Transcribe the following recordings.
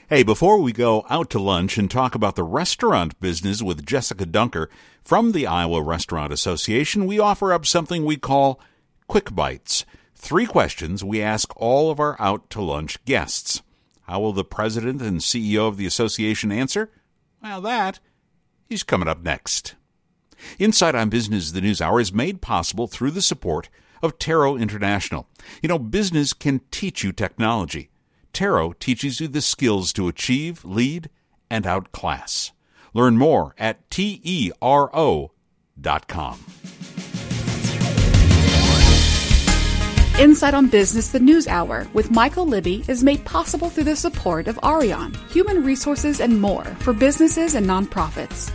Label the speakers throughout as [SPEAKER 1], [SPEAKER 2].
[SPEAKER 1] Hey, before we go out to lunch and talk about the restaurant business with Jessica Dunker from the Iowa Restaurant Association, we offer up something we call Quick Bites. 3 questions we ask all of our out to lunch guests. How will the president and CEO of the association answer? Well, that is coming up next. Insight on Business, the News Hour, is made possible through the support of Taro International. You know, business can teach you technology. Taro teaches you the skills to achieve, lead, and outclass. Learn more at TERO.com.
[SPEAKER 2] Insight on Business, the News Hour with Michael Libby is made possible through the support of Arion, Human Resources and More for businesses and nonprofits.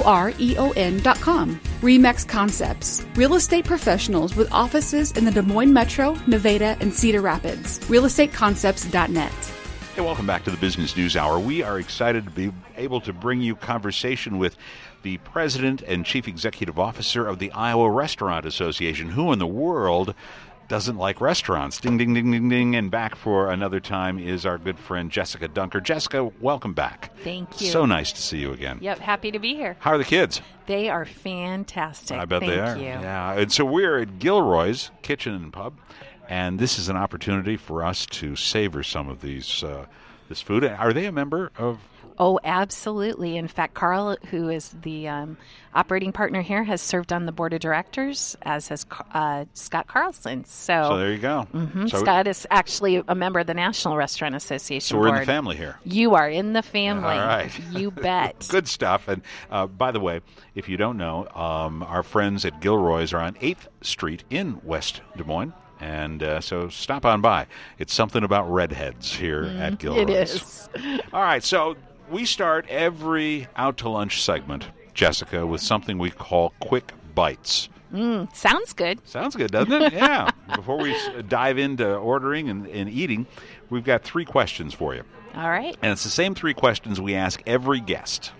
[SPEAKER 2] AUREON.com. Remax Concepts, real estate professionals with offices in the Des Moines Metro, Nevada, and Cedar Rapids. realestateconcepts.net.
[SPEAKER 1] Hey, welcome back to the Business News Hour. We are excited to be able to bring you conversation with the President and Chief Executive Officer of the Iowa Restaurant Association. Who in the world doesn't like restaurants? Ding, ding, ding, ding, ding. And back for another time is our good friend Jessica Dunker. Jessica, welcome back.
[SPEAKER 3] Thank you.
[SPEAKER 1] So nice to see you again.
[SPEAKER 3] Yep, happy to be here.
[SPEAKER 1] How are the kids?
[SPEAKER 3] They are fantastic.
[SPEAKER 1] I bet they are.
[SPEAKER 3] Thank you.
[SPEAKER 1] Yeah, and so we're at Gilroy's Kitchen and Pub, and this is an opportunity for us to savor some of these this food. Are they a member of?
[SPEAKER 3] Oh, absolutely. In fact, Carl, who is the operating partner here, has served on the board of directors, as has Scott Carlson. So
[SPEAKER 1] there you go.
[SPEAKER 3] Mm-hmm.
[SPEAKER 1] So
[SPEAKER 3] Scott is actually a member of the National Restaurant Association
[SPEAKER 1] board. So we're
[SPEAKER 3] board.
[SPEAKER 1] in the family here.
[SPEAKER 3] You are in the family.
[SPEAKER 1] All right.
[SPEAKER 3] You bet.
[SPEAKER 1] Good stuff. And by the way, if you don't know, our friends at Gilroy's are on 8th Street in West Des Moines. And so stop on by. It's something about redheads here at Gilroy's.
[SPEAKER 3] It is.
[SPEAKER 1] All right, so we start every Out to Lunch segment, Jessica, with something we call Quick Bites.
[SPEAKER 3] Sounds good.
[SPEAKER 1] Sounds good, doesn't it? Yeah. Before we dive into ordering and eating, we've got 3 questions for you.
[SPEAKER 3] All right.
[SPEAKER 1] And it's the same 3 questions we ask every guest.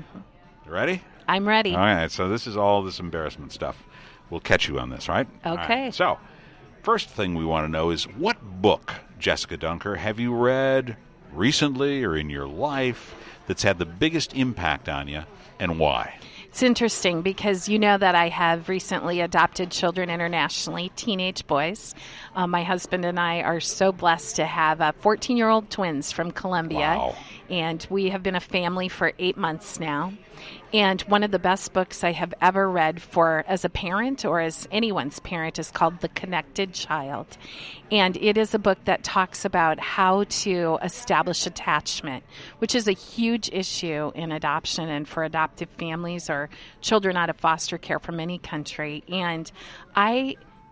[SPEAKER 1] You ready?
[SPEAKER 3] I'm ready.
[SPEAKER 1] All right, so this is all this embarrassment stuff. We'll catch you on this, right?
[SPEAKER 3] Okay.
[SPEAKER 1] All right. So, first thing we want to know is, what book, Jessica Dunker, have you read recently or in your life that's had the biggest impact on you, and why?
[SPEAKER 3] It's interesting because you know that I have recently adopted children internationally, teenage boys. My husband and I are so blessed to have 14-year-old twins from Colombia.
[SPEAKER 1] Wow.
[SPEAKER 3] And we have been a family for 8 months now. And one of the best books I have ever read for as a parent or as anyone's parent is called The Connected Child. And it is a book that talks about how to establish attachment, which is a huge issue in adoption and for adoptive families or children out of foster care from any country. And I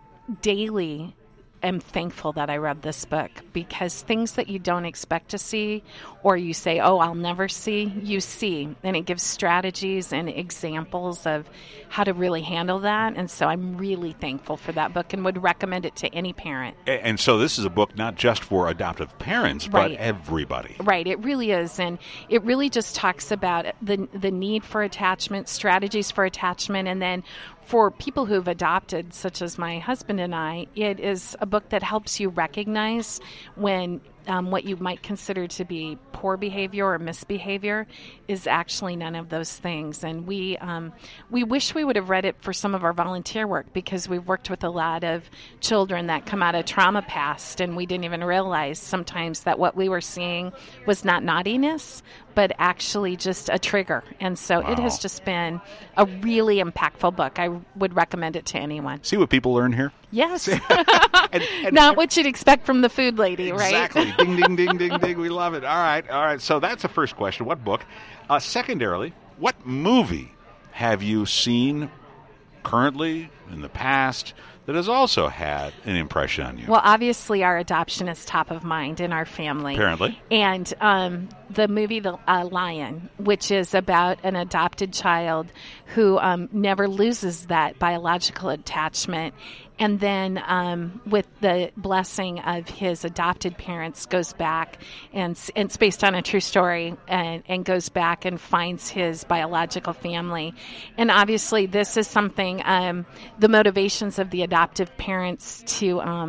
[SPEAKER 3] daily am thankful that I read this book, because things that you don't expect to see or you say, oh, I'll never see, you see. And it gives strategies and examples of how to really handle that. And so I'm really thankful for that book and would recommend it to any parent.
[SPEAKER 1] And so this is a book not just for adoptive parents, but
[SPEAKER 3] Right.
[SPEAKER 1] everybody.
[SPEAKER 3] Right, it really is. And it really just talks about the need for attachment, strategies for attachment, and then for people who've adopted, such as my husband and I, it is a book that helps you recognize when what you might consider to be poor behavior or misbehavior is actually none of those things. And we wish we would have read it for some of our volunteer work, because we've worked with a lot of children that come out of trauma past, and we didn't even realize sometimes that what we were seeing was not naughtiness, but actually just a trigger. And so It has just been a really impactful book. I would recommend it to anyone.
[SPEAKER 1] See what people learn here?
[SPEAKER 3] Yes.
[SPEAKER 1] and
[SPEAKER 3] Not what you'd expect from the food lady, right?
[SPEAKER 1] Exactly. Ding, ding, ding, ding, ding. We love it. All right. So that's the first question. What book? Secondarily, what movie have you seen currently, in the past, that has also had an impression on you?
[SPEAKER 3] Well, obviously, our adoption is top of mind in our family.
[SPEAKER 1] Apparently.
[SPEAKER 3] And the movie The Lion, which is about an adopted child who never loses that biological attachment, and then with the blessing of his adopted parents, goes back, and it's based on a true story, and goes back and finds his biological family. And obviously, this is something, the motivations of the adoptive parents to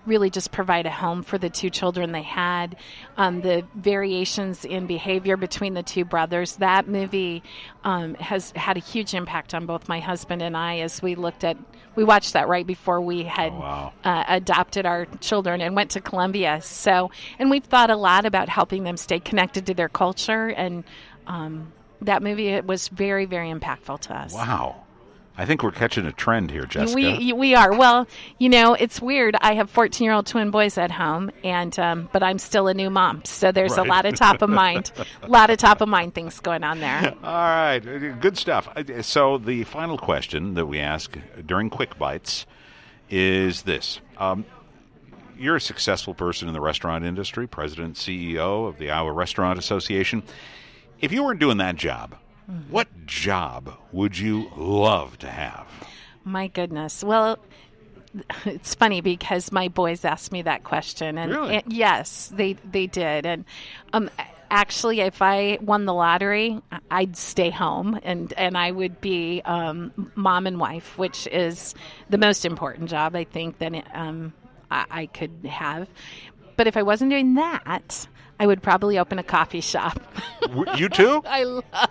[SPEAKER 3] really just provide a home for the two children they had. The variations in behavior between the two brothers, that movie has had a huge impact on both my husband and I as we watched that right before we had adopted our children and went to Columbia. And we've thought a lot about helping them stay connected to their culture, and that movie was very, very impactful to us.
[SPEAKER 1] Wow. I think we're catching a trend here, Jessica.
[SPEAKER 3] We are. Well, it's weird. I have 14-year-old twin boys at home, and but I'm still a new mom, so there's a lot of top of mind things going on there.
[SPEAKER 1] All right, good stuff. So the final question that we ask during Quick Bites is this. You're a successful person in the restaurant industry, president, CEO of the Iowa Restaurant Association. If you weren't doing that job, what job would you love to have?
[SPEAKER 3] My goodness. Well, it's funny because my boys asked me that question. And
[SPEAKER 1] really?
[SPEAKER 3] Yes, they did. And actually, if I won the lottery, I'd stay home and I would be mom and wife, which is the most important job, I think, that I could have. But if I wasn't doing that, I would probably open a coffee shop.
[SPEAKER 1] You too?
[SPEAKER 3] I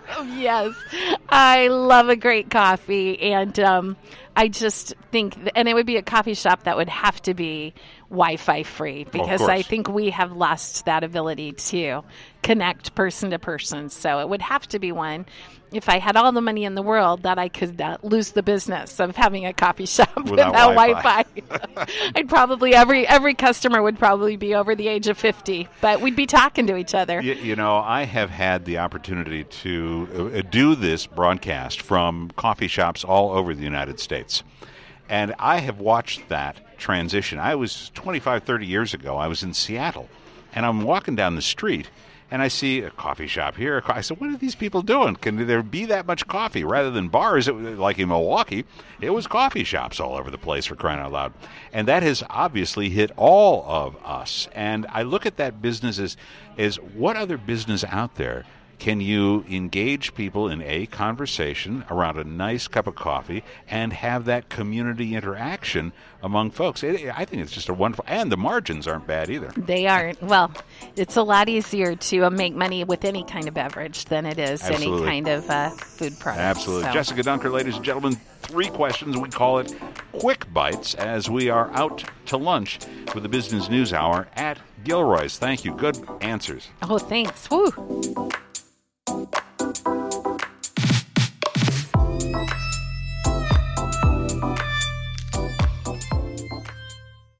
[SPEAKER 3] love a great coffee. And I just think, and it would be a coffee shop that would have to be Wi-Fi free, because I think we have lost that ability to connect person to person. So it would have to be one. If I had all the money in the world, that I could lose the business of having a coffee shop without Wi-Fi. I'd probably, every customer would probably be over the age of 50, but we'd be talking to each other.
[SPEAKER 1] I have had the opportunity to do this broadcast from coffee shops all over the United States. And I have watched that transition. I was 25, 30 years ago, I was in Seattle, and I'm walking down the street, and I see a coffee shop here. I said, what are these people doing? Can there be that much coffee? Rather than bars, like in Milwaukee, it was coffee shops all over the place, for crying out loud. And that has obviously hit all of us. And I look at that business as what other business out there can you engage people in a conversation around a nice cup of coffee and have that community interaction among folks? I think it's just a wonderful, and the margins aren't bad either.
[SPEAKER 3] They aren't. Well, it's a lot easier to make money with any kind of beverage than it is any kind of food product.
[SPEAKER 1] Absolutely.
[SPEAKER 3] So.
[SPEAKER 1] Jessica Dunker, ladies and gentlemen, 3 questions. We call it Quick Bites as we are out to lunch with the Business News Hour at Gilroy's. Thank you. Good answers.
[SPEAKER 3] Oh, thanks. Woo.